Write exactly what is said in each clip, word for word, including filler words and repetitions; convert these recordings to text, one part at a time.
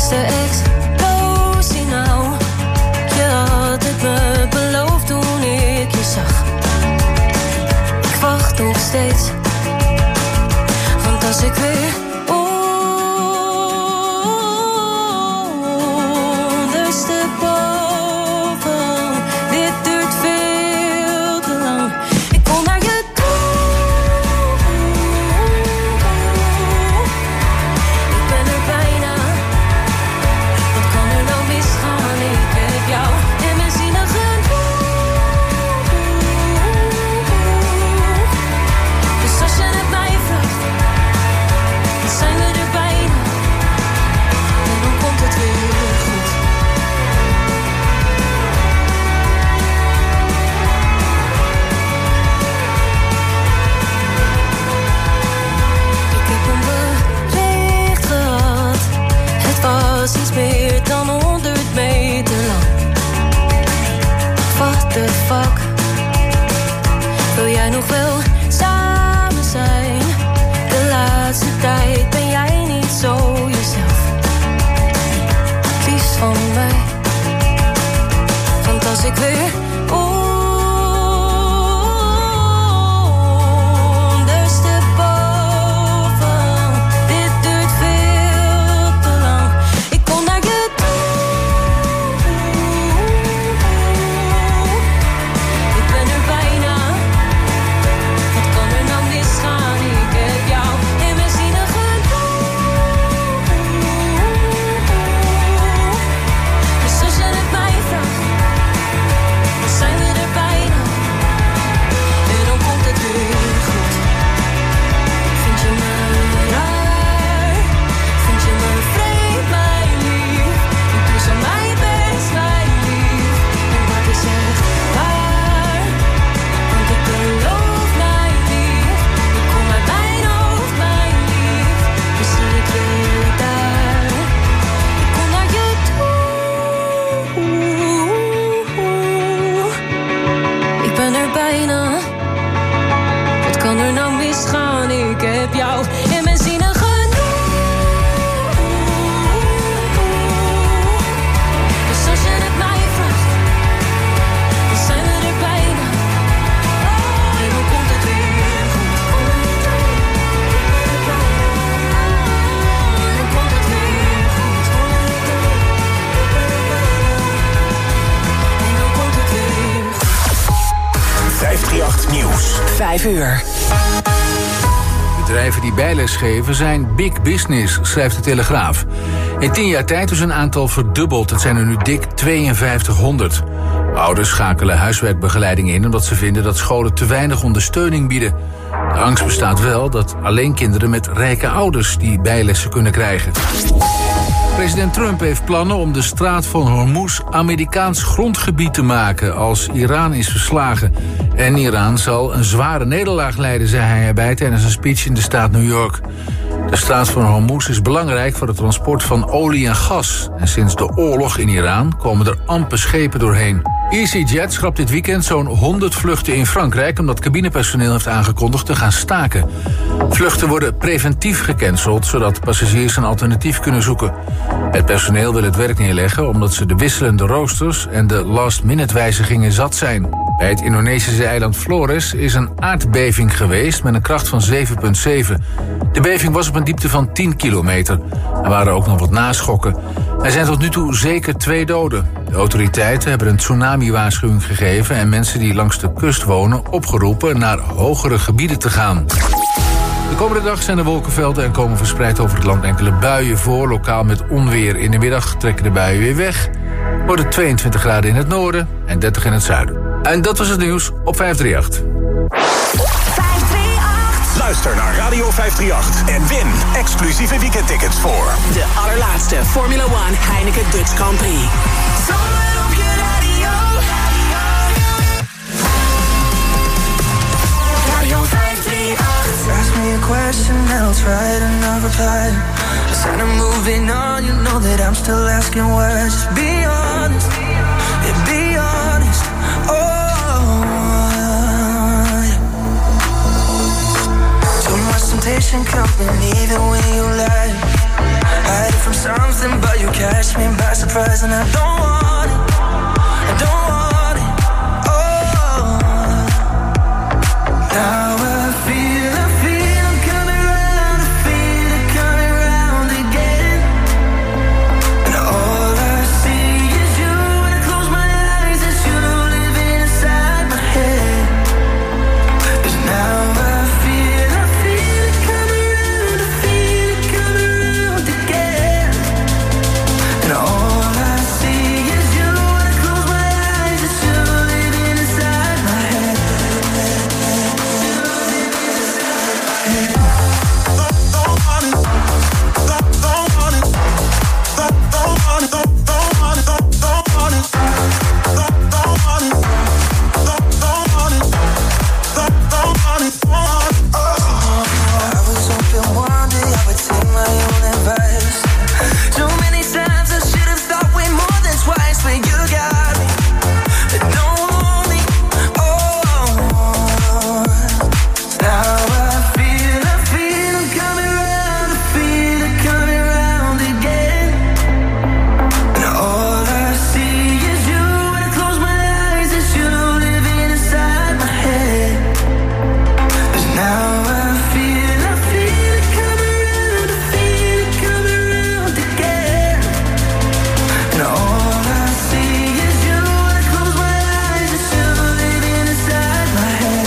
is de explosie nou? Je had het me beloofd toen ik je zag. Ik wacht nog steeds, want als ik weer ondersteboven, dit duurt veel te lang. Ik kom naar je toe. Ik ben er bijna. Wat kan er nou misgaan? Ik heb jou en mijn zinnen genoeg. Dus als je het mij vraagt, dan zijn we er bijna. En dan komt het weer goed. Ik heb een bericht gehad. Het was iets meer dan honderd meter lang. What the fuck? Wil jij nog wel samen zijn? De laatste tijd ben jij niet zo jezelf. Het liefst van mij. Want als ik weer ondersteboven, dit duurt veel te lang. Ik kom naar je toe. Ik ben er bijna. Wat kan er nou misgaan? Ik heb jou in mijn zinnen genoeg. Dus als je het mij vraagt, dan zijn we er bijna. En dan komt het weer goed. Vind je me raar? Vind je me vreemd, mijn lief? Ik doe zo mijn best, mijn lief. En dat is echt waar. Want ik beloof, mijn lief. Ik kom uit mijn hoofd, mijn lief. Dus zie ik je daar. Ik kom naar je toe. Ik ben er bijna. Wat kan er nou misgaan? Ik heb jou in mijn zinnen genoeg. Dus als je het mij vraagt, dan zijn we er bijna. En dan komt het weer goed. En dan komt het weer goed. En dan komt het weer goed. vijfhonderdachttien Nieuws. Vijf uur. Bedrijven die bijles geven zijn big business, schrijft de Telegraaf. In tien jaar tijd is een aantal verdubbeld. Het zijn er nu dik tweeënvijftighonderd. Ouders schakelen huiswerkbegeleiding in omdat ze vinden dat scholen te weinig ondersteuning bieden. De angst bestaat wel dat alleen kinderen met rijke ouders die bijlessen kunnen krijgen. President Trump heeft plannen om de straat van Hormuz Amerikaans grondgebied te maken als Iran is verslagen. En Iran zal een zware nederlaag lijden, zei hij erbij tijdens een speech in de staat New York. De straat van Hormuz is belangrijk voor het transport van olie en gas. En sinds de oorlog in Iran komen er amper schepen doorheen. EasyJet schrapt dit weekend zo'n honderd vluchten in Frankrijk omdat cabinepersoneel heeft aangekondigd te gaan staken. Vluchten worden preventief gecanceld, zodat passagiers een alternatief kunnen zoeken. Het personeel wil het werk neerleggen omdat ze de wisselende roosters en de last-minute wijzigingen zat zijn. Bij het Indonesische eiland Flores is een aardbeving geweest met een kracht van zeven komma zeven. De beving was op een diepte van tien kilometer. Er waren ook nog wat naschokken. Er zijn tot nu toe zeker twee doden. De autoriteiten hebben een tsunami-waarschuwing gegeven en mensen die langs de kust wonen opgeroepen naar hogere gebieden te gaan. De komende dag zijn er wolkenvelden en komen verspreid over het land enkele buien voor, lokaal met onweer. In de middag trekken de buien weer weg. Wordt het tweeëntwintig graden in het noorden en dertig in het zuiden. En dat was het nieuws op vijfhonderdachttien. Luister naar Radio vijfhonderdachttien en win exclusieve weekendtickets voor de allerlaatste Formula One Heineken Dutch Grand Prix. Zomer op je radio. Radio vijfhonderdachttien. Ask me a question, I'll try to not reply. Instead of moving on, you know that I'm still asking why. Just be honest, yeah, be honest. Oh, yeah. Too much temptation coming even when you lie. Hide it from something, but you catch me by surprise, and I don't want it. I don't want it. Oh, now I feel, I feel I'm coming round. I feel it coming round again. And all I see is you. When I close my eyes, it's you living inside my head. 'Cause now I feel, I feel it coming round. I feel it coming round again. And all I see is you. When I close my eyes, it's you living inside my head. I was hoping one day I would take my own advice. Too many times I should have thought way more than twice, but you got me. Don't want me. Oh, now I feel, I feel I'm coming round. I feel it coming round again. And all I see is you. When I close my eyes, it's you living inside my head. 'Cause now I feel, I feel it coming round. I feel it coming round again. And all I see is you. When I close my eyes, it's you living inside my head.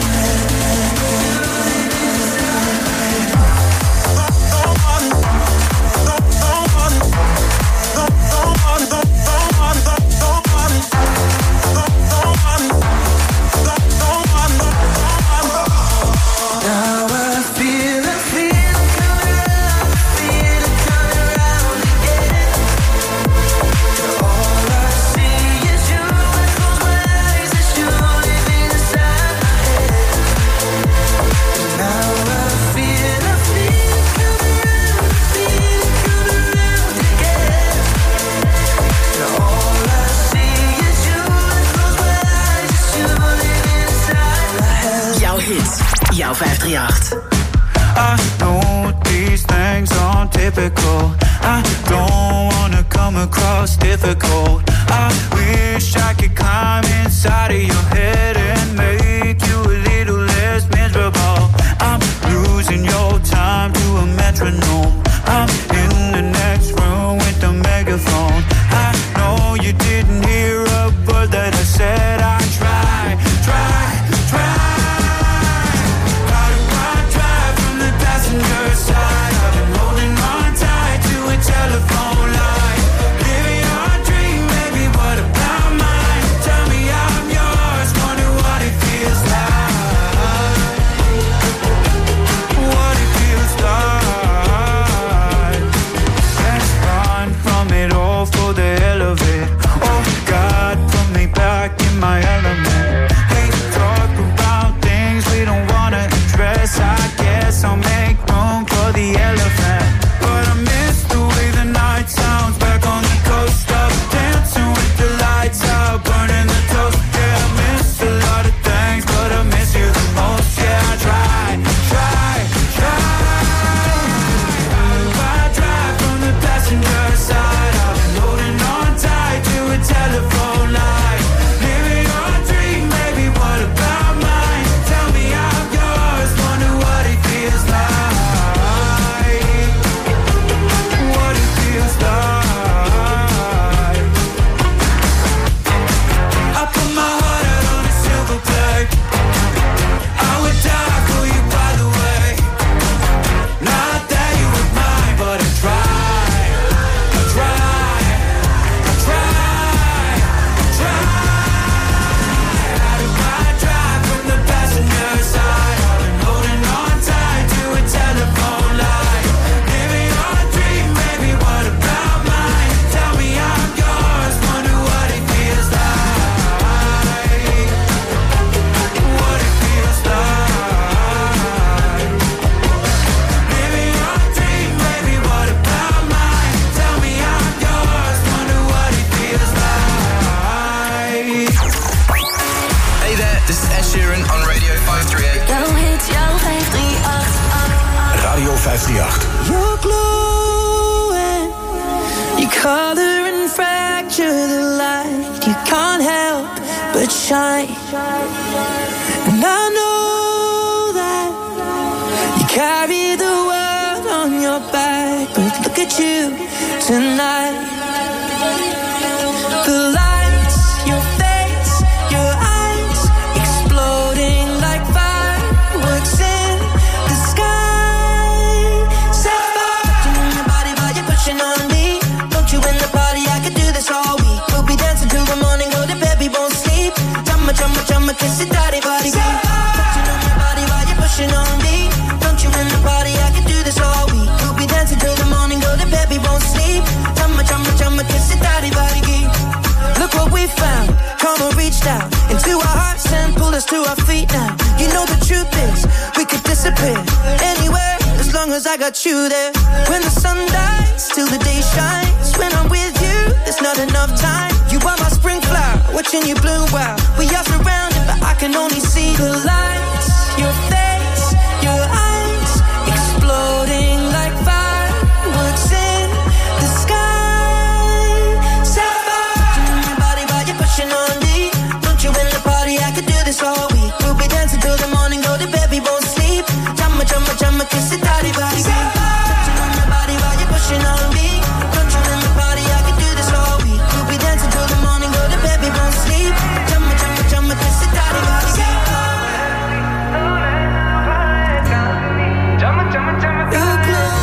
Now I feel, I feel it coming round. I feel it coming round again. And all I see is you. When I close my eyes, it's you living inside my head. Now I feel, I feel it coming round. I feel it coming round again. And all I see is you. When I close my eyes, it's you living inside my head. Jouw hits, jouw vijf drie acht. I know these things aren't typical. I don't wanna come across difficult. I wish I could climb inside of your head and make you a little less miserable. I'm losing your time to a metronome. I'm in the next room with the megaphone. I know you didn't hear a word that I said. I try, try, try. How do I drive from the passenger side? I've been holding on tight to a telephone line. Living our dream, maybe what about mine? Tell me I'm yours, wonder what it feels like. What it feels like. Let's run from it all for the hell of it. Oh God, put me back in my element. Hey, talk about things we don't wanna address. I guess I'll make room for the elephant. But I miss the way the night sounds back on the coast up, dancing with the lights out, burning the toast. Yeah, I miss a lot of things, but I miss you the most. Yeah, I try, try, try. I drive from the passenger side. I've been holding on tight to a telephone line. Living your dream, maybe what about mine? Tell me I'm yours, wonder what it feels like. What it feels like. I put my heart out on a silver plate. I would die for you, by the way. Not that you were mine, but I try, I try, I try, I try. How do I drive from the passenger side? I've been holding on tight to a telephone line. Living your dream, maybe what about mine? Tell me I'm yours, wonder what it feels like. What it feels like. Living your dream, maybe what about mine? Tell me I'm yours, wonder what it feels like. Hey there, this is Ed Sheeran on Radio vijf drie acht. Jouw hits, jouw vijf drie acht. Radio vijf drie acht. You're close You color and fracture the light. You can't help but shine. And I know that you carry the world on your back. But look at you tonight. The lights, your face, your eyes, exploding like fireworks in the sky. Set fire to your body while you're pushing on me. Don't you in the party? I could do this all week. We'll be dancing till the morning, go to bed, we won't sleep. Chumma, chumma, chumma, kiss it, daddy, body, beat. Touching on your body while you're pushing on me. Don't you in the party? I could do this all week. We'll be dancing till the morning, go to bed, we won't sleep. Chumma, chumma, chumma, kiss it, daddy, body, beat. Look what we found. Karma reached out into our hearts and pulled us to our feet now. You know the truth is, we could disappear anywhere as long as I got you there. When the sun dies, till the day shines. When I'm with you, there's not enough time. You are my spring flower, watching you bloom wild. We are surrounded, but I can only see the lights. Your face, your eyes, exploding like fireworks in the sky. Set fire to your body while you're pushing on me. Don't you in the party? I could do this all week. We'll be dancing till the morning, go to bed, we won't sleep. Chumma, chumma, chumma, kiss it, daddy, body, beat. Touching on your body while you're pushing on me. Don't you in the party? I could do this all week. We'll be dancing till the morning, go to bed, we won't sleep. Chumma, chumma, chumma, kiss it, daddy, body, beat. You glow,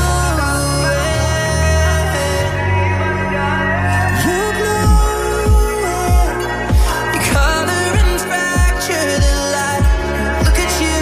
you glow. You color and fracture the light. Look at you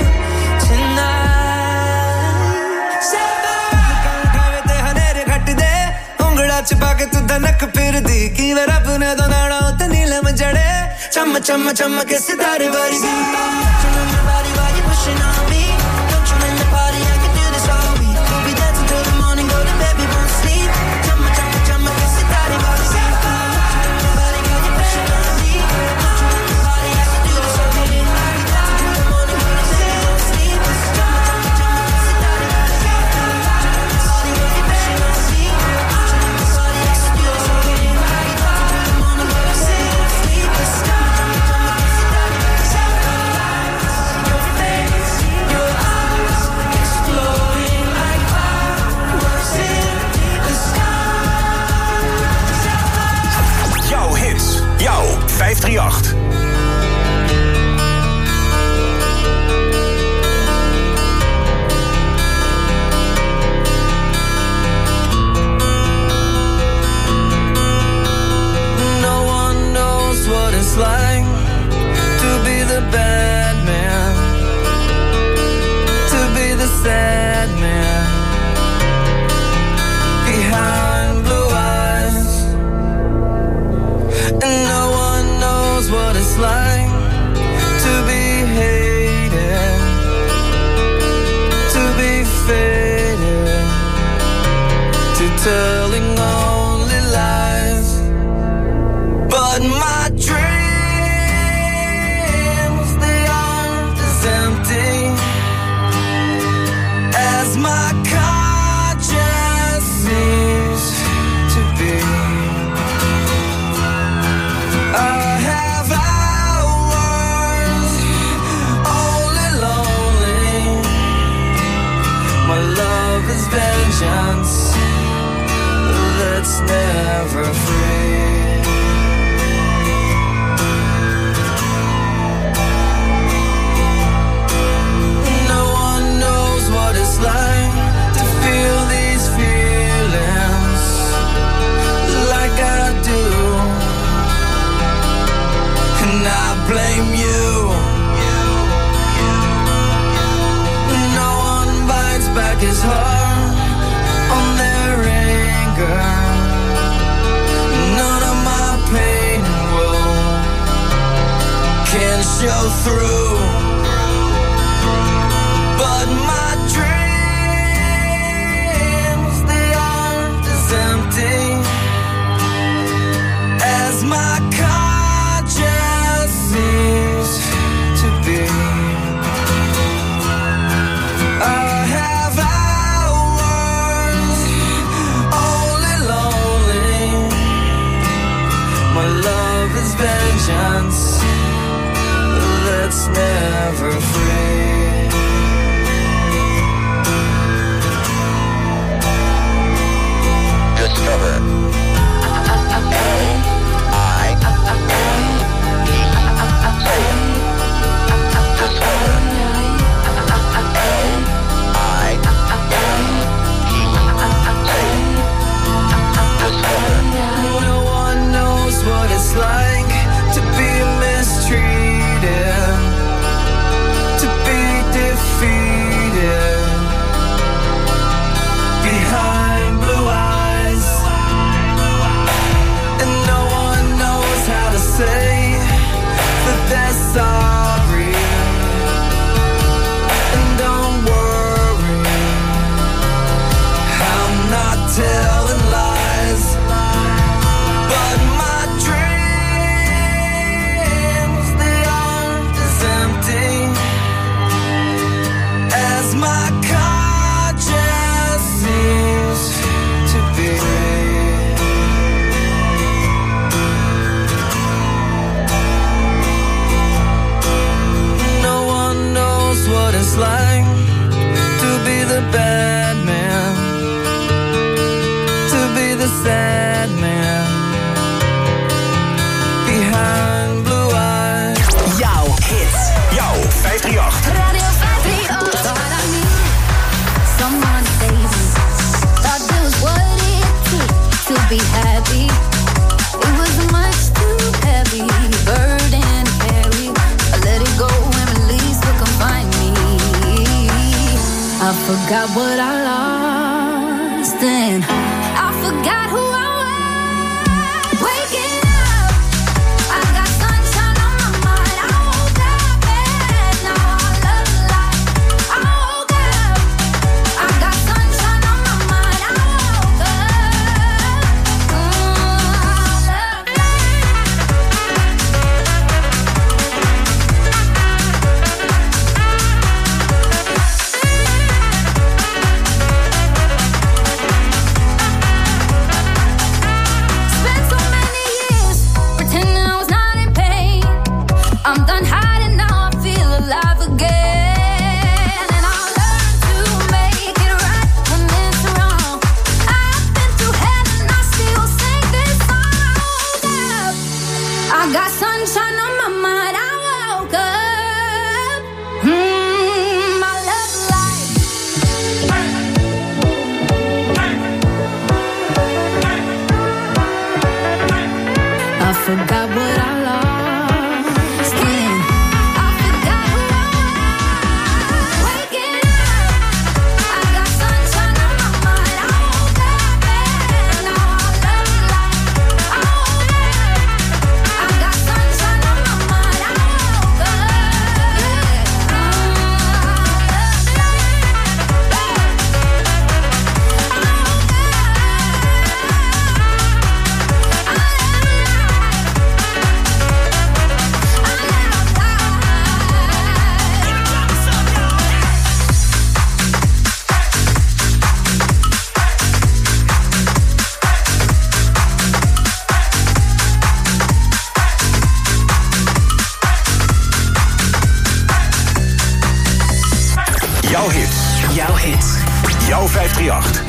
tonight. Set fire. ते हनेरे घट दे उंगड़ा छुपा के तू धनक फिर दी की वे रब ने तो नाड़ा उते नीलम जड़े Chumma, chumma, chumma, kiss it, daddy, body, beat. Touching on your body while you're pushing on me. Don't you in the party? I could do this all week. We'll be dancing till the morning, go to bed, we won't sleep. Chumma, chumma, chumma, kiss it, daddy, body, beat. Touching on your body while you're pushing on me. Don't you in the party? I could do this all week. We'll be dancing till the morning, go to bed, we won't sleep. Chumma, chumma, chumma, kiss it, daddy, body, beat. Touching on your body while you're pushing on me. Don't you in the party? I could do this all week. We'll be dancing till the morning, go to bed, we won't sleep. Chumma, chumma, chumma, kiss it, daddy, body, beat. Your face, your eyes, exploding like fireworks in the sky. Jouw hits. Jouw vijf drie acht. No one knows what it's like to be the bad man, to be the sad man behind blue eyes. And no one knows what it's like to be hated, to be faded, to telling only lies. But my dreams, they aren't as empty as my conscience seems to be. I have hours only lonely. My love is vengeance that's never free. No one knows what it's like to feel these feelings like I do. And I blame you. No one bites back his heart on their anger. None of my pain will can show through. But my dreams, they aren't as empty as my conscience seems to be. I have hours only lonely. one saves me. Thought it was what it took to be happy. It was much too heavy, burden to carry. I let it go and release what confined me. I forgot what I lost and I forgot who I was. Waking up, I got sunshine on my mind. I woke up and now I love life. I woke up, I got sunshine on my mind. I woke up, mm, I love Spent so many years pretending I was not in pain. I'm done hiding now, I feel alive again. And I'll learn to make it right when it's wrong. I've been through hell and I still sing this song. I woke up, I got sunshine on my mind. I woke up, mm, I love life. I forgot what I lost and I forgot who I was. Waking up, I got sunshine on my mind. I woke up and now I love life. I woke up, I got sunshine on my mind. I woke up, yeah, I love Jouw hits. Jouw hits. Jouw vijf drie acht.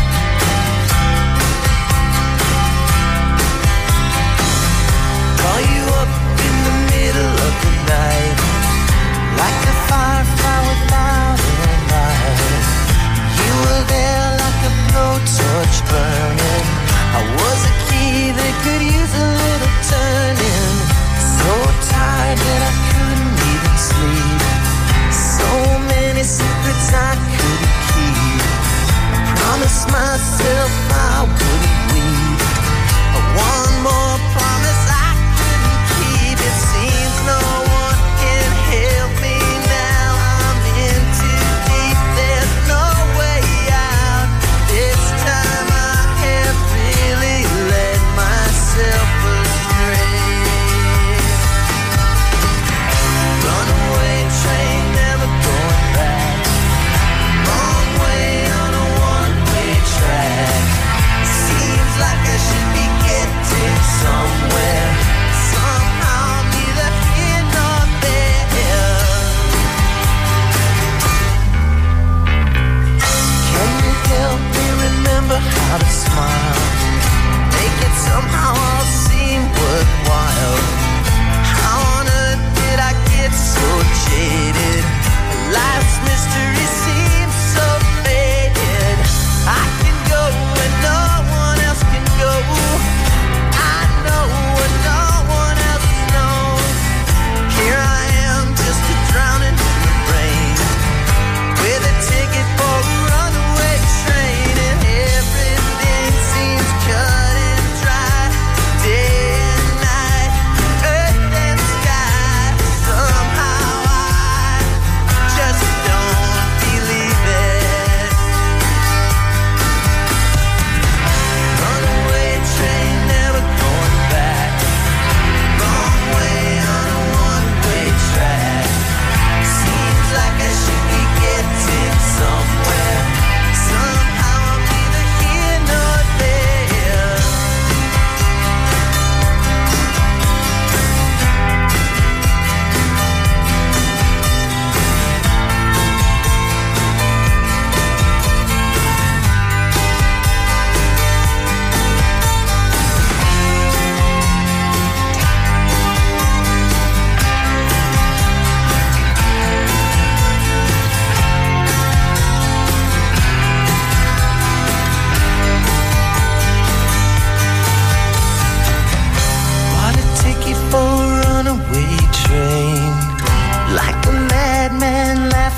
Call you up in the middle of the night, like a firefly without a light. You were there like a blowtorch burning. I was a key that could use a little turning. So tired that I couldn't even sleep. So many secrets I couldn't keep. I promised myself I wouldn't weep. One more promise I couldn't keep. It seems no one can help me now. I'm in too deep. There's no way out. This time I have really led myself astray. Runaway train, never going back. Wrong way on a one-way track. Seems like I should be getting somewhere. Somehow neither here nor there. Can you help me remember how to smile? Make it somehow all seem worthwhile. How on earth did I get so jaded? Life's mystery seems so faded. I can go where no one else can go. I know what no one else knows. Here I am, just a drowning in the rain, with a ticket for a runaway train, and everything seems cut and dry.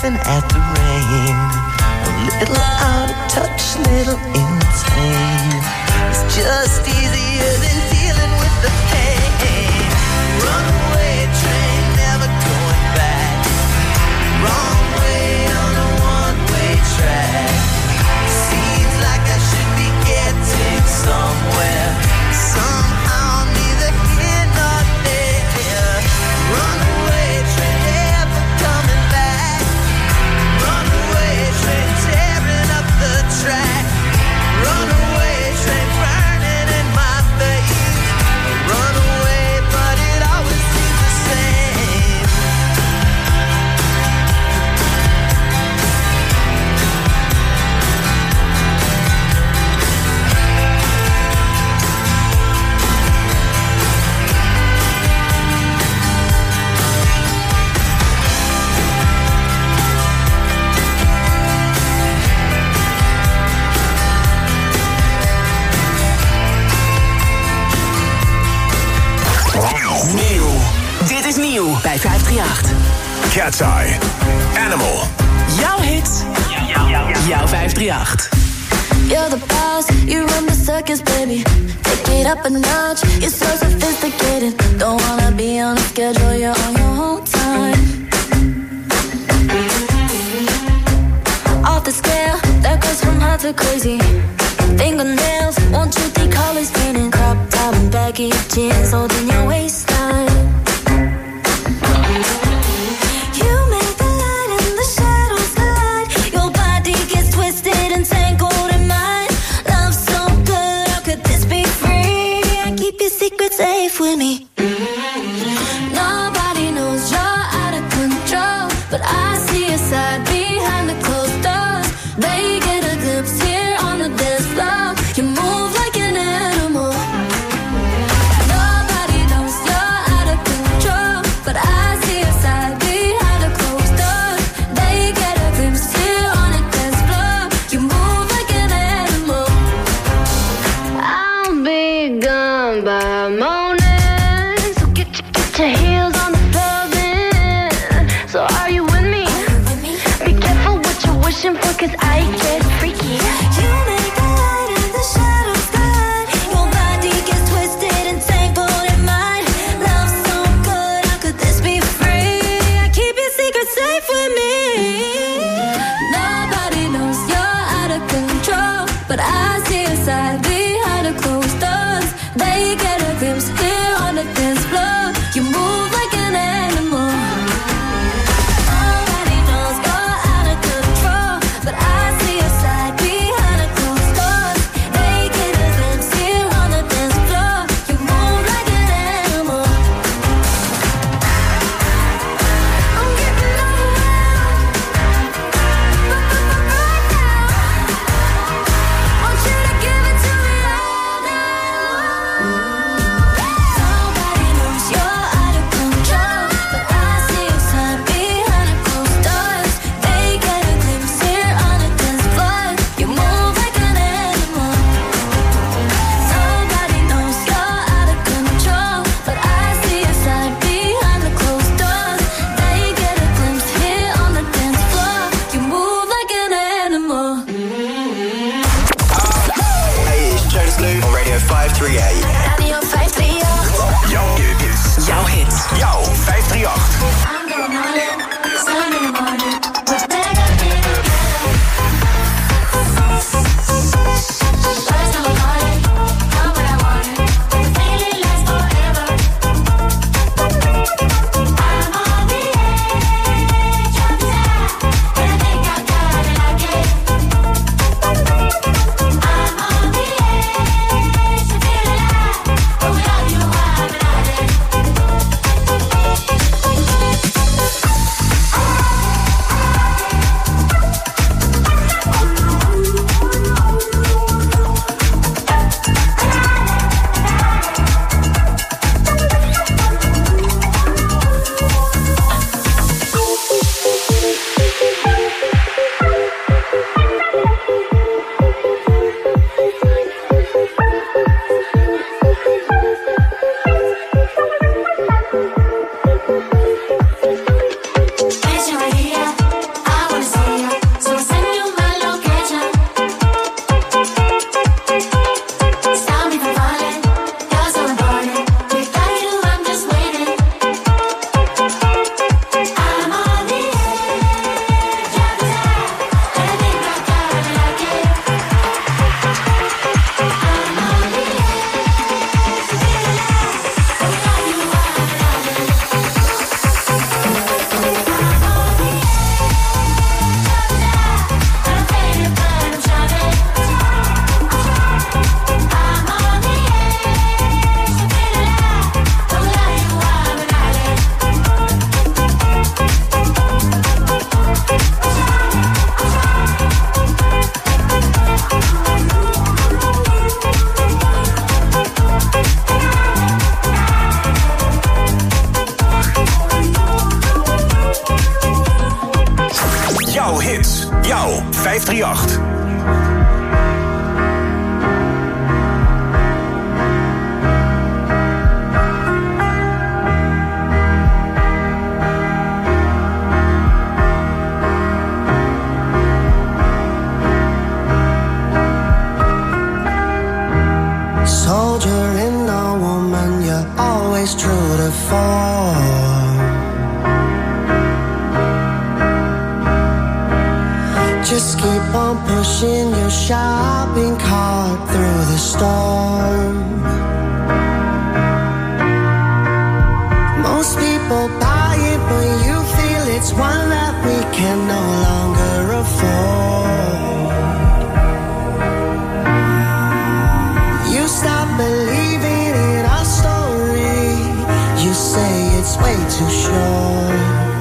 laughing at the rain. A little out of touch, little insane. It's just easier than dealing with the pain. Runaway train, never going back. Wrong way on a one-way track. Seems like I should be getting somewhere. Somehow neither here nor there. Runaway train, never coming back. Runaway train, tearing up the track. Runaway train, burning in my face. Runaway, but it always seems the same. Nieuw. Dit is nieuw bij vijf drie acht. Cat's Eye. Animal. Jouw hits. Jouw vijf drie acht. You're the boss, you run the circus, baby. Take it up a notch, you're so sophisticated. Don't wanna be on a schedule, you're on your own time. Off the scale, that goes from hot to crazy. Fingernails, one, two, three colors painting. Crop top and baggy jeans holding your waistline. You make the light and the shadows collide. Your body gets twisted and tangled in mine. Love so good, how could this be free? I keep your secret safe with me. Nobody knows you're out of control, but I see your side behind the closed doors. They get a glimpse here on the dance floor. You move like an animal. Nobody knows you're out of control, but I see your side behind the closed doors. They get a glimpse here on the dance floor. You move like an animal. I'll be gone by morning, so get your, get your heels on the floor then. So are you with me? Be careful what you're wishing for, 'cause I get freaky. You make the light and the shadows collide. Your body gets twisted and tangled in mine. Love so good, how could this be free? I keep your secret safe with me. Nobody knows you're out of control, but I see your side behind the closed doors. They get a glimpse here on the dance floor. You move like an animal. Nobody knows you're out of control, but I see your side behind the closed doors. They get a glimpse here on the dance floor. You move like an animal. I'm getting overwhelmed, but right now, want you to give it to me all night long. Nobody knows you're out of control, but I see your side behind the closed doors. They get a glimpse here on the dance floor. You move like an animal. Nobody knows you're out of control, but I see your side behind the closed doors. They get a glimpse here on the dance floor. You move like an animal. Hey, it's Jonas Blue on Radio vijf drie acht. Radio vijf drie acht. Jouw hits. Jouw hits. Jouw vijf drie acht. I'm going all in, sun in the morning. We're back up in the first of the morning, got what I wanted. The feeling lasts forever. I'm on the edge of desire, and I think I got it like it. I'm on the edge to feel alive. form. Just keep on pushing your shopping cart through the storm. Most people buy it, but you feel it's one that we can no longer afford. You stop believing in our story. You say it's way too short.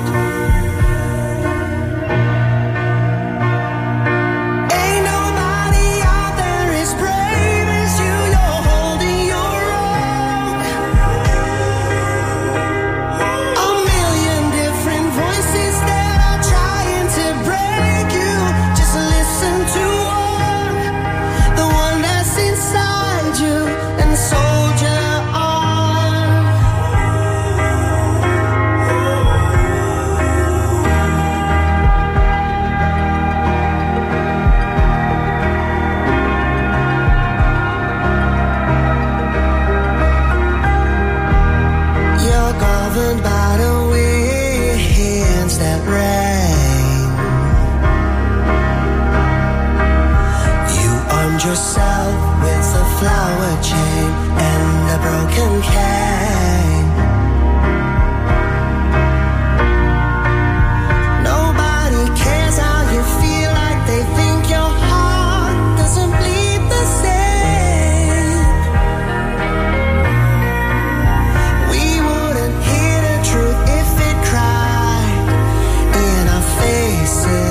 Yourself with a flower chain and a broken cane. Nobody cares how you feel, like they think your heart doesn't bleed the same. We wouldn't hear the truth if it cried in our faces.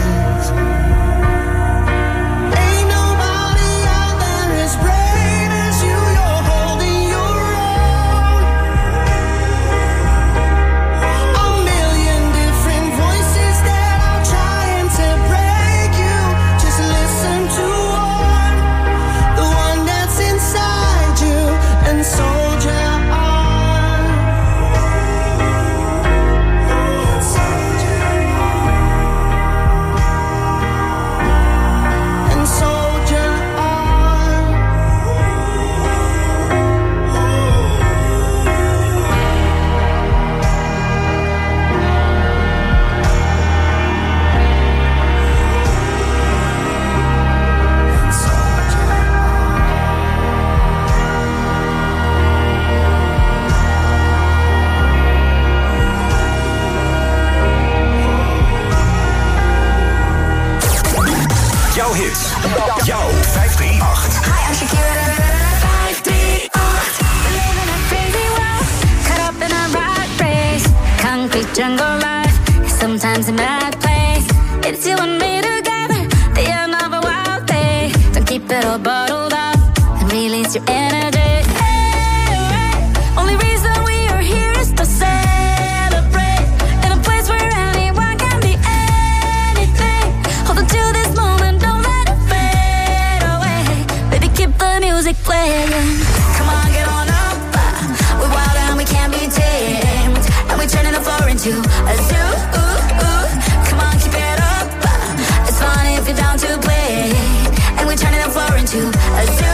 Jouw hits. Jouw vijf drie acht. Hi, I'm Shakira. vijf drie acht. We live in a crazy world, caught up in a rat race. Concrete jungle life, sometimes a mad place. It's you and me together, the end of a wild day. Don't keep it all bottled up and release your energy. Hey, hey. Only reason we are here is to celebrate in a place where anyone can be anything. Hold on to this moment, don't let it fade away. Baby, keep the music playing. Come on, get on up. We're wild and we can't be tamed. And we're turning the floor into a zoo. Come on, keep it up. It's fun if you're down to play. And we're turning the floor into a zoo.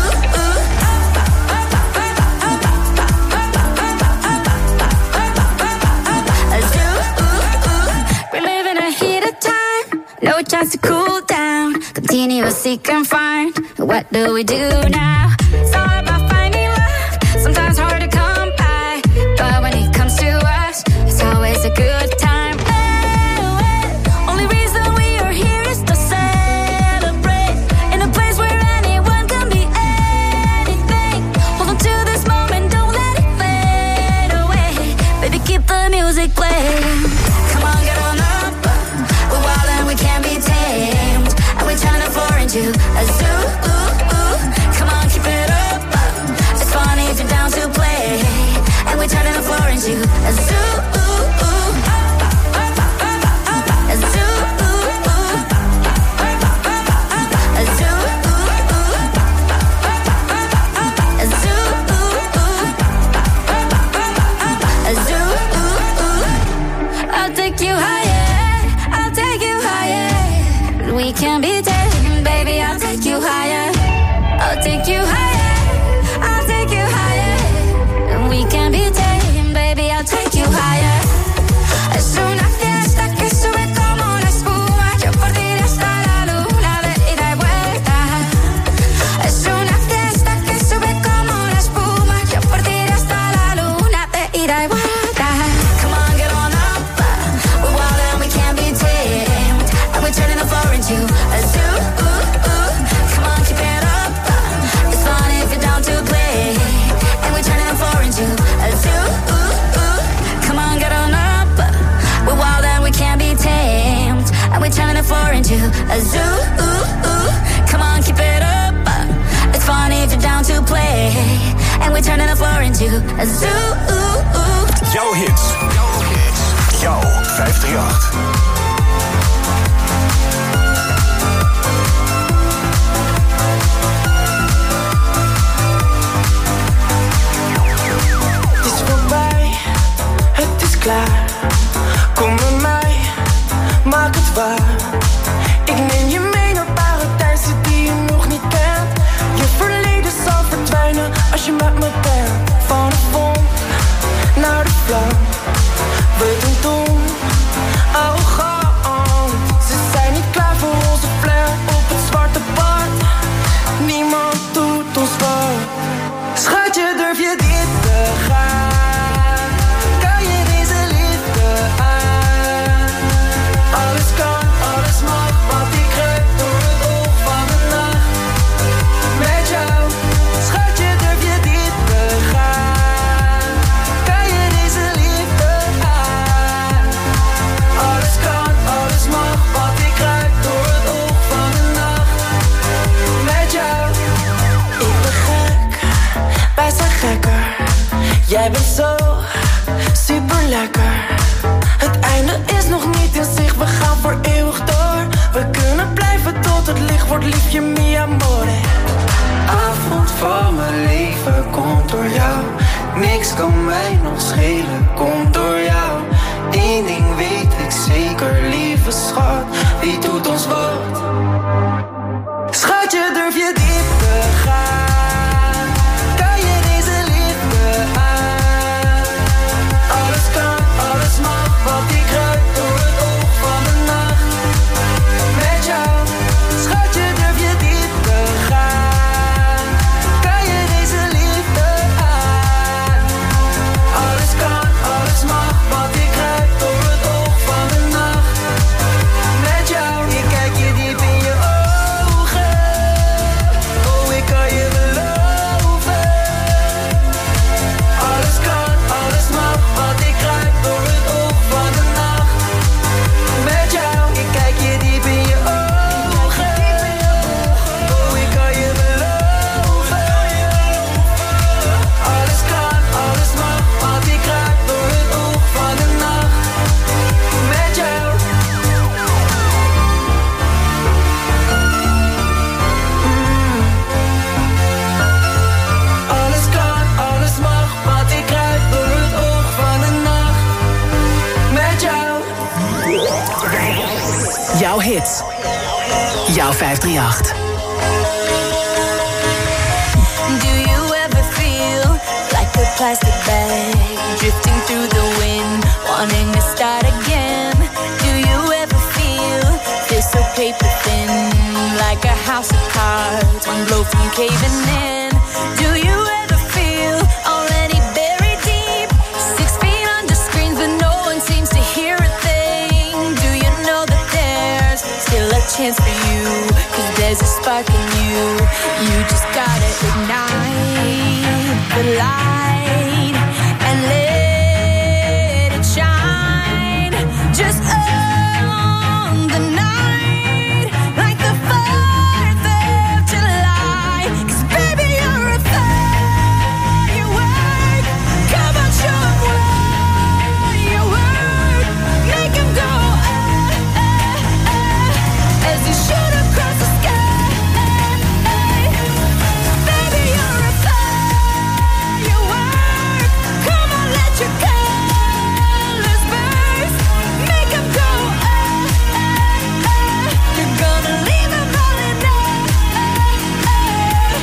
A zoo. We're living a heated time, no chance to cool down. Continue to seek and find. What do we do now? It's all about finding love. Sometimes hard to come by, but when it comes to us, it's always a good time. Oh, oh. Only reason we are here is to celebrate in a place where anyone can be anything. Hold on to this moment, don't let it fade away. Baby, keep the music playing. Come on, get on up. We're wild and we can't be tamed. And we turn the floor into a zoo. Come on, keep it up. It's fun if you're down to play. And we're turning the floor into a zoo. A zoo. A zoo. A zoo. A zoo. I'll take you higher, I'll take you higher. We can be taken, baby, I'll take you higher. I'll take you higher, I'll take you higher. We can be taken. turning the floor into a zoo. Jouw hits. Jouw vijf drie acht. Het is voorbij, het is klaar. Kom bij mij, maak het waar. Ik neem je mee naar paradijzen die je nog niet kent. Je verleden zal verdwijnen als je met me bent. Van de vonk naar de vlam. We doen doen, arrogant. Ze zijn niet klaar voor onze flair op het zwarte pad. Niemand doet ons wat. Schatje, durf je dit te gaan? Kan je deze liefde aan? Alles kan, alles mag, want ik kruip door het oog van de nacht. Met jou, schatje, durf je dit te gaan? Kan je deze liefde aan? Alles kan, alles mag, want ik kruip door het oog van de nacht. Met jou, ik ben gek, wij zijn gekker. Jij bent zo super lekker. Het einde is nog niet in zicht, we gaan voor eeuwig door. We kunnen blijven tot het licht wordt, liefje mi amore. Avond van mijn leven komt door jou. Niks kan mij nog schelen, komt door jou. Eén ding weet ik zeker, lieve schat, wie doet ons wat? Schatje, durf je dit te gaan? Kan je deze liefde aan? Alles kan, alles mag, want ik kruip door het oog van de nacht. Met jou, schatje, durf je dit te gaan? Kan je deze liefde aan? Alles kan, alles mag, want ik kruip door het oog van de nacht. Met jou, ik kijk je diep in je ogen. Oh, ik kan je beloven. Alles kan, alles mag, want ik kruip door het oog van de nacht. Met jou, ik kijk je diep in je ogen. Oh, ik kan je beloven. Alles kan, alles mag, want ik kruip door het oog van de nacht. Met jou. Alles kan, alles mag, want ik kruip door het oog van de nacht. Met jou. Jouw hits. Jouw vijf drie acht. Do you ever feel like a plastic bag drifting through the wind, wanting to start again? Do you ever feel this so paper thin, like a house of cards, one blow from caving in? Do you ever feel already buried deep, six feet under screens, but no one seems to hear a thing? Do you know that there's still a chance for you? 'Cause there's a spark in you. You just gotta ignite the light and let it shine. Just on the night, like the fourth of July. 'Cause baby, you're a firework. Come on, show 'em what you work. Make 'em go ah, ah, ah, as you shoot across the sky. Baby, you're a firework. Come on, let your colors burst. Make 'em go ah, ah, ah. You're gonna leave 'em all in ah.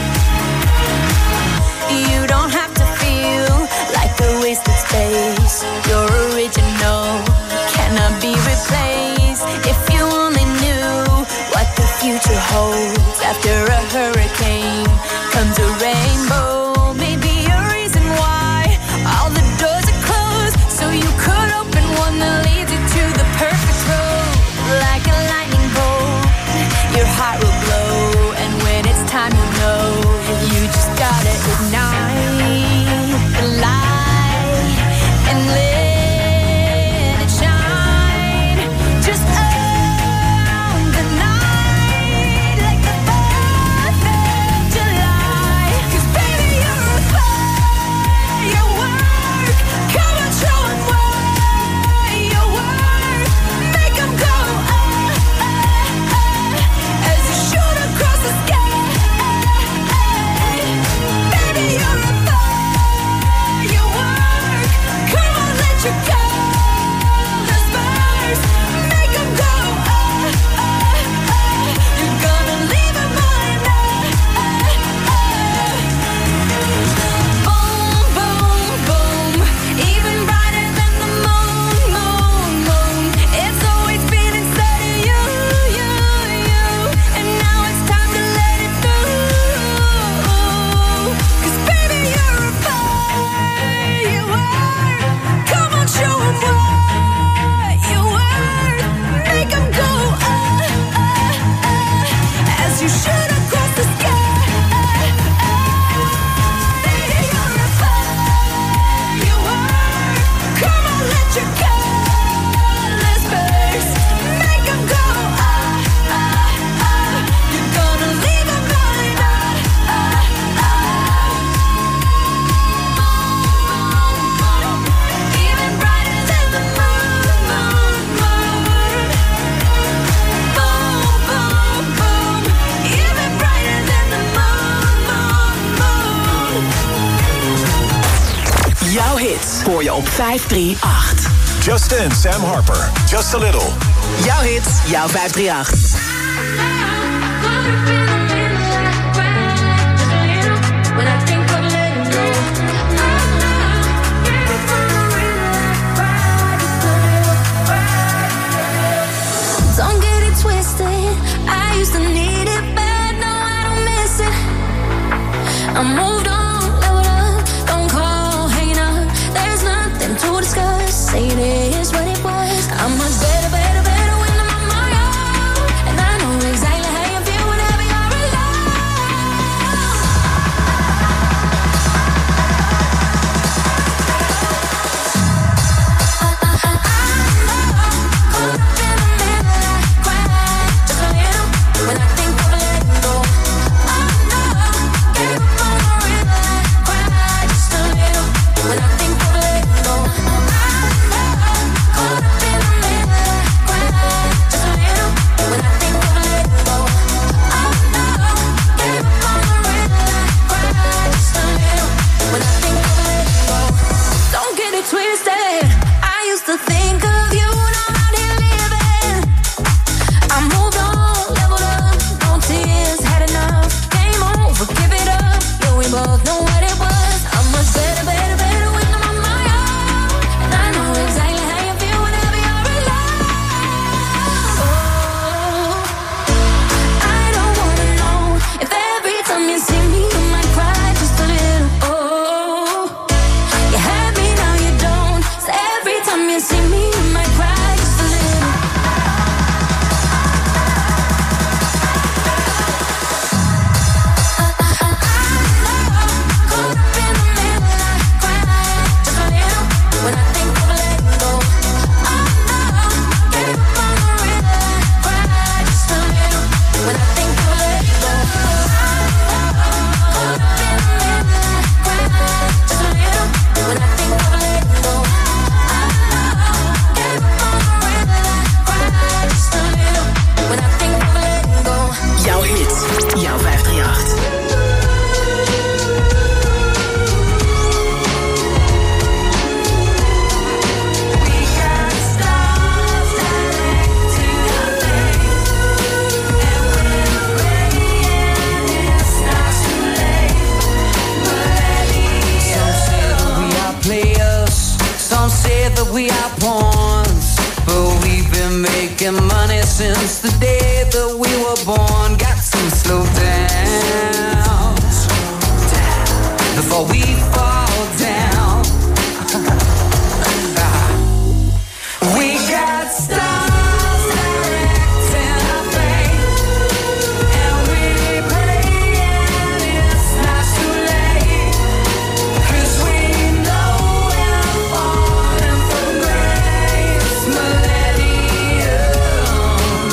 You don't have to feel like a wasted space. You're original, cannot be replaced. If you only knew what the future holds. After a hurricane comes a rainbow. Maybe a reason why all the doors are closed, so you could open one that leads you to the perfect road. Like a lightning bolt, your heart will glow, and when it's time, you know you just gotta ignite the light and let it shine. Just on the night, like the fourth of July. 'Cause baby, hits hoor je op vijf drie acht. Justin, Sam Harper, Just a Little. Jouw hits, jouw vijf drie acht. Don't get it twisted. I used to need it bad, now I don't miss it. I moved on, leveled up, don't call, hanging up. There's nothing to discuss. Say it is what it was. I'm much better, better, better when I'm on my own. And I know exactly how you feel whenever you're alone. I, I, I, I know, caught up in the middle, I cry just a little when I think of letting go. I know, gave up on the river, I cry just a little when I think of letting go. I know, caught up in the middle, I cry just a little when I think of letting go. I know, gave up on the river, I cry just a little when I think of letting go. Don't get it twisted. I used to think of you, now I'm out here living. I moved on, leveled up, no tears, had enough. Game over, give it up. Yeah, we both know what it was. I'm much better, better, better when I'm on my own. And I know exactly how you feel whenever you're alone. Oh, I don't wanna know if every time you see me you might cry just a little. Oh, you had me, now you don't. So every time you see me you might cry just a little. Caught up in the middle, I cry just a little when I think of letting go. I know, gave up on the river, I cry just a little when I think of letting go. Caught up in the middle, I cry just a little when I think of letting go. I know, gave up on the river, I cry just a little when I think of letting go. Jouw hits, jouw vijf drie acht. We got stars directing our fate, and we're praying it's not too late. Some say that we are players, some say that we are pawns. But we've been making money since the day that we were born. Got some slow down before we fall down. We got stars directing our fate, and we're praying it's not too late. 'Cause we know we're falling from grace, millennium.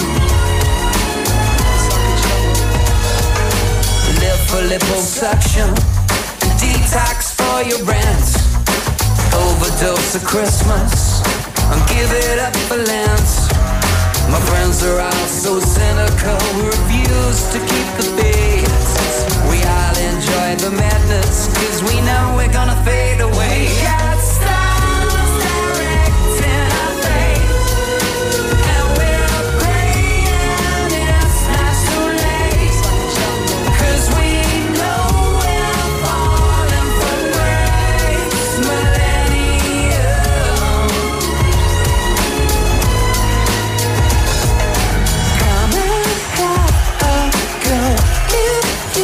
Live for liposuction, detox for your brands. Overdose of Christmas, and give it up for Lent. My friends are all so cynical, we refuse to keep the faith. We all enjoy the madness, 'cause we know we're gonna fade away. We got stars directing our fate, and we're praying it's not too late. 'Cause we know we're falling from grace, millennium. Come and have a go. If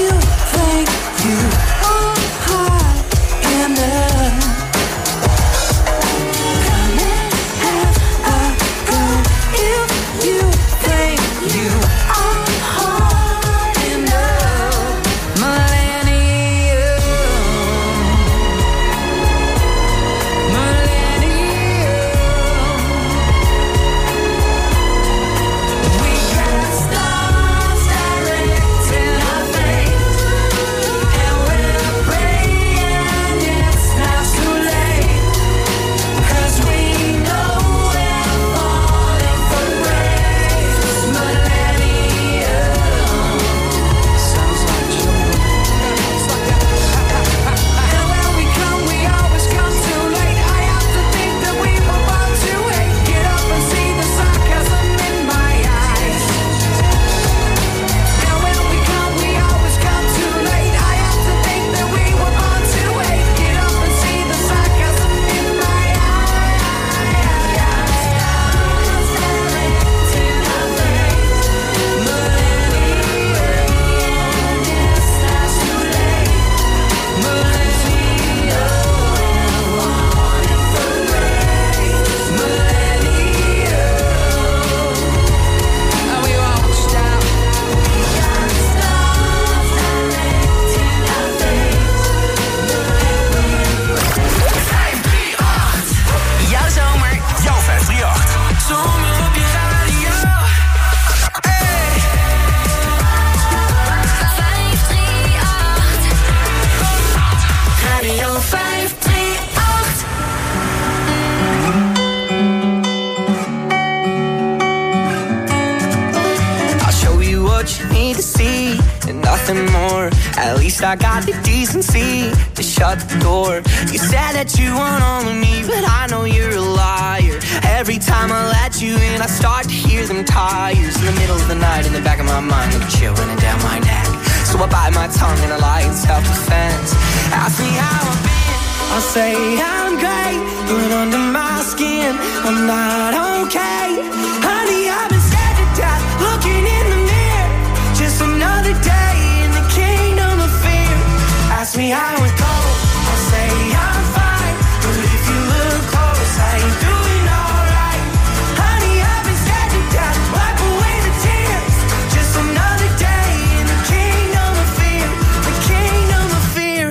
nothing more. At least I got the decency to shut the door. You said that you want all of me, but I know you're a liar. Every time I let you in, I start to hear them tires. In the middle of the night, in the back of my mind, like a chill running down my neck. So I bite my tongue and I lie in self-defense. Ask me how I've been, I'll say I'm great, but under my skin, I'm not okay. Honey, I've been scared to death, looking in the mirror. Just another day in the kingdom of fear. Ask me how it goes, I'll say I'm fine, but if you look close, I ain't doing alright. Honey, I've been scared to death, wipe away the tears. Just another day in the kingdom of fear, the kingdom of fear.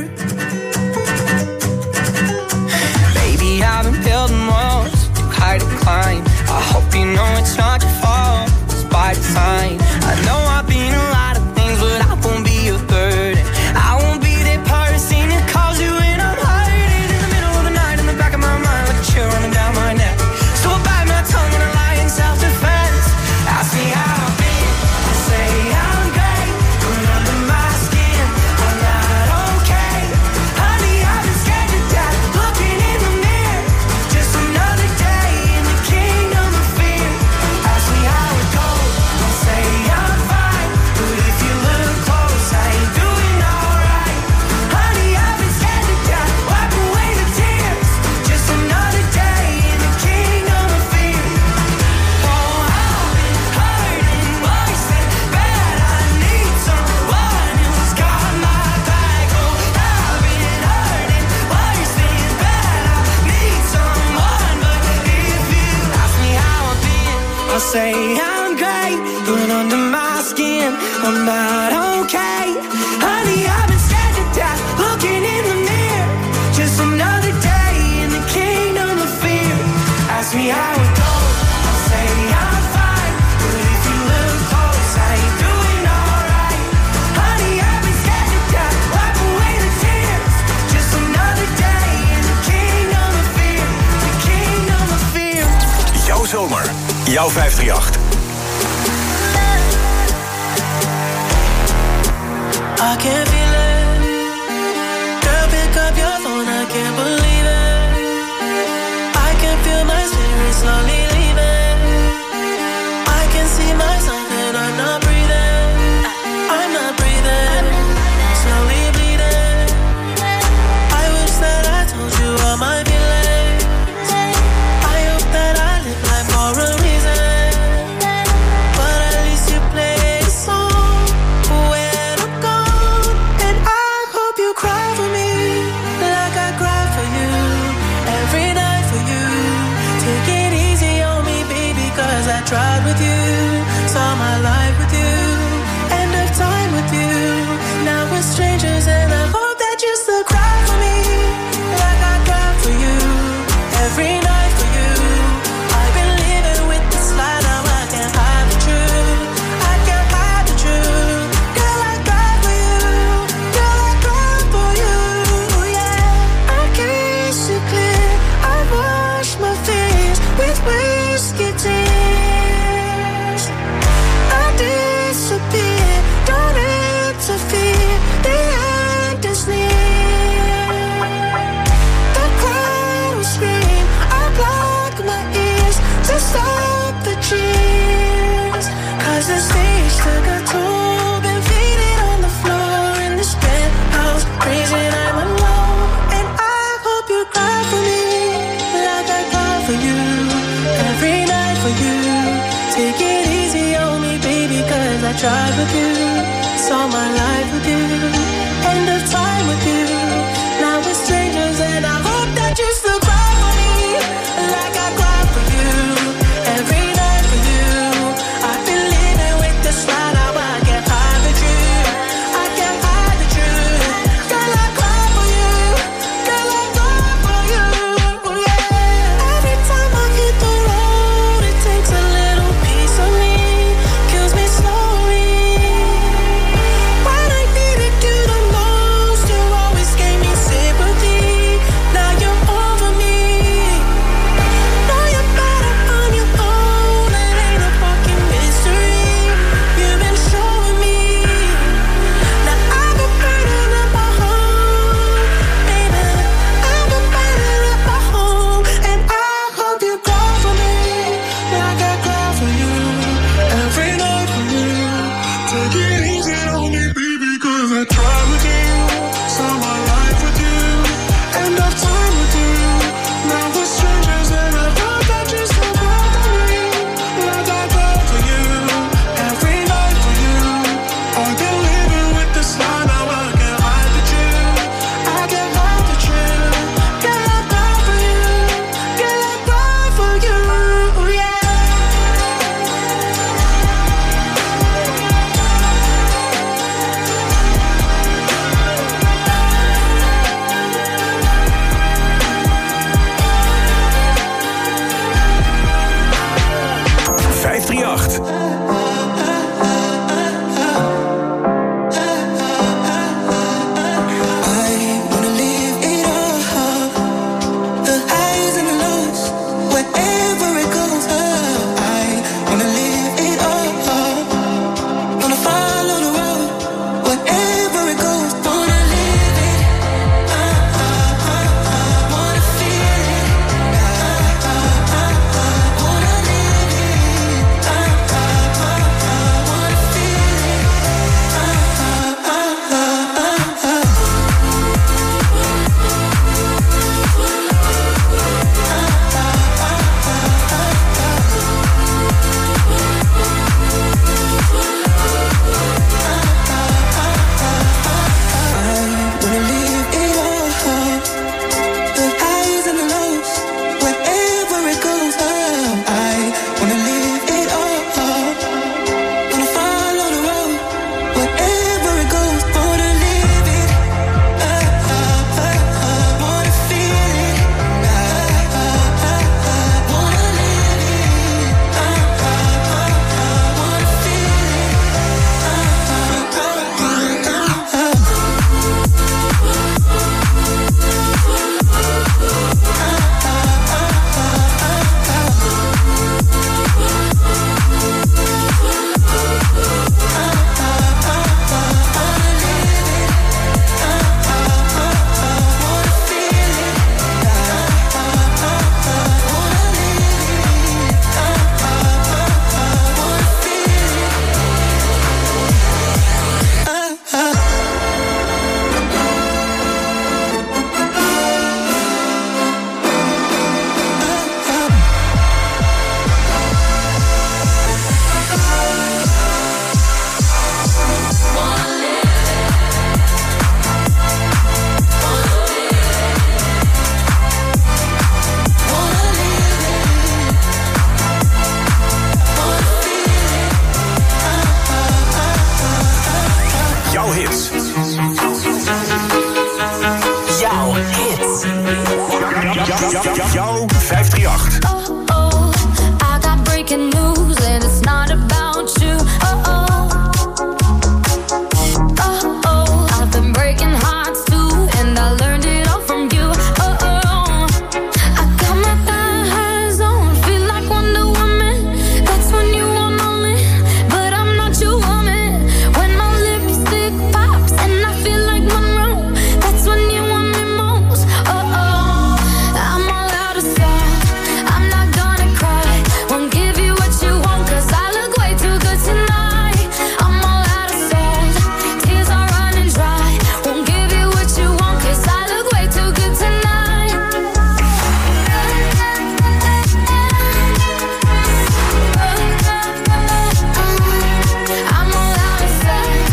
Baby, I've been building walls too high to climb. I hope you know it's not your fault, it's by design. I know I've been a lot of things, but I won't be a burden. I won't be that person that calls you when I'm hurting. In the middle of the night, in the back of my mind, like a chill running down my neck. So I bite my tongue and I lie in self-defense. Ask me how I've been, I say I'm great, but under my skin, I'm not okay. Honey, I've been scared to death, looking in the mirror. Just another day in the kingdom of fear. Ask me how it goes, I'll say I'm fine, but if you look close, I ain't doing alright. Honey, I've been scared to death, wipe away the tears. Just another day in the kingdom of fear. Oh, I've been hurting worse than bad. I need someone who's got my back. Oh, I've been hurting worse than bad. I need someone, but if you ask me how I've been, I'll say I'm great, but under my skin, I'm not okay. Honey, I've been scared to death, looking in the mirror. Just another day in the kingdom of fear. Ask me how it goes, I'll say I'm fine, but if you look close, I ain't doing alright. Honey, I've been scared to death, wipe away the tears. Just another day in the kingdom of fear, the kingdom of fear. Jouw zomer, jouw vijf drie acht. I can't feel it. Girl, pick up your phone, I can't believe it. I can feel my spirit slowly leaving. I can see myself and I'm not breathing. I'm not breathing. Slowly bleeding. I wish that I told you all my feelings. I hope that I live life for a reason. But at least you play a song when I'm gone. And I hope you cry for me like I cry for you. Every night for you. Take it easy on me, baby, cause I tried with you. Saw my life with you. End of time with you. Now we're strangers and I hope that you still cry for me like I cry for you. Every night for you. I've been living with this lie, now I can't hide the truth. I can't hide the truth. Girl, I cry for you. Girl, I cry for you. Yeah, I kiss you clear. I wash my face with whiskey tears. I disappear, don't interfere. The end is near. The crowd will scream. I block my ears to stop the cheers. Cause the stage took a toll. Been faded on the floor in this penthouse. Crazy, I'm alone. And I hope you cry for me like I cry for you. Every night for you. Take it easy on me, baby, cause I tried with you. Saw my life with you. End of time with you. Now we're strangers and I hope that you still cry for me like I cry for you. Every night for you. I've been living with this lie, now I can't hide the truth. I can't hide the truth. Girl, I cry for you. Girl, I cry for you. Yeah. Every time I hit the road, it takes a little piece of me. Kills me slowly. Jouw hits. Jouw vijf drie acht. Oh, oh, I got breaking news and it's not about you. Oh, oh, oh, oh, I've been breaking hearts too and I learned it all from you. Oh, oh, I got my thighs on, feel like Wonder Woman. That's when you want my man, but I'm not your woman. When my lipstick pops and I feel like Monroe, that's when you want me most. Oh, oh, I'm all out of salt. I'm not gonna cry, won't give you what you want, cause I look way too good tonight. I'm all out of salt, tears are running dry. Won't give you what you want, cause I look way too good tonight. I'm all out of salt.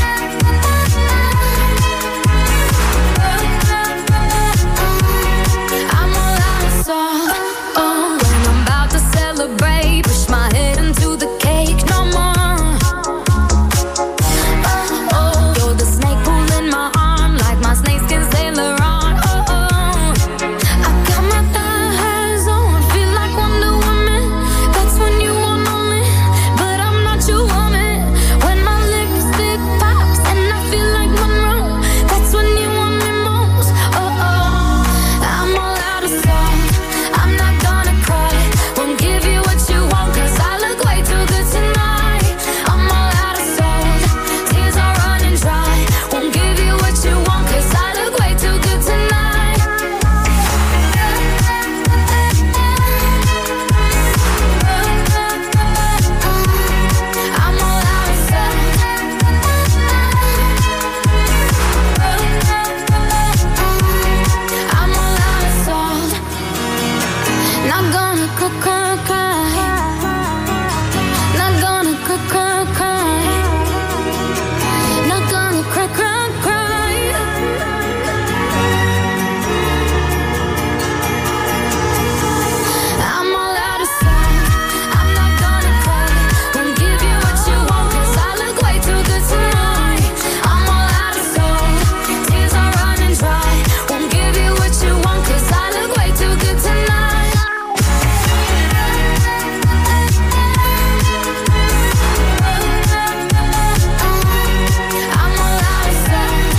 I'm all out of salt. Oh, when I'm about to celebrate, push my head into the cake, no more. Oh, oh, you're the snake pulling my arm like my snakeskin Sailor on. Oh, oh, I got my thighs on, feel like Wonder Woman. That's when you want my man, but I'm not your woman. When my lipstick pops and I feel like Monroe, that's when you want me most. Oh, oh, I'm all out of salt. I'm not gonna cry, won't give you what you want, cause I look way too good tonight. I'm all out of salt, tears are running dry. Won't give you what you want, cause I look way too good tonight. I'm all out of salt. I'm all out of salt. Not gonna cry, cry, cry. Not gonna cry, cry, cry. Not gonna cry, cry, cry. I'm all out of salt. I'm not gonna cry. Won't give you what you want, cause I look way too good tonight. I'm all out of salt. Tears are running dry. Won't give you what you want, cause I look way too good tonight. I'm all out of salt.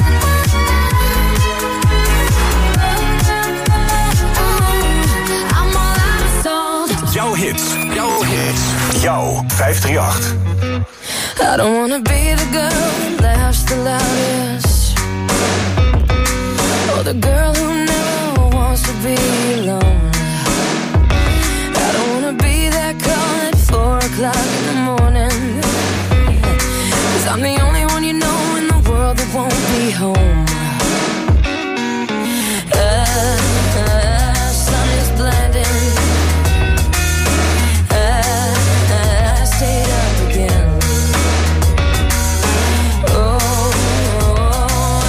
I'm all out of salt. Jouw hits. Jouw hits. Jouw vijf drie acht. I don't wanna be the girl who laughs the loudest, or the girl who never wants to be alone. I don't wanna be that call at four o'clock in the morning, cause I'm the only one you know in the world that won't be home.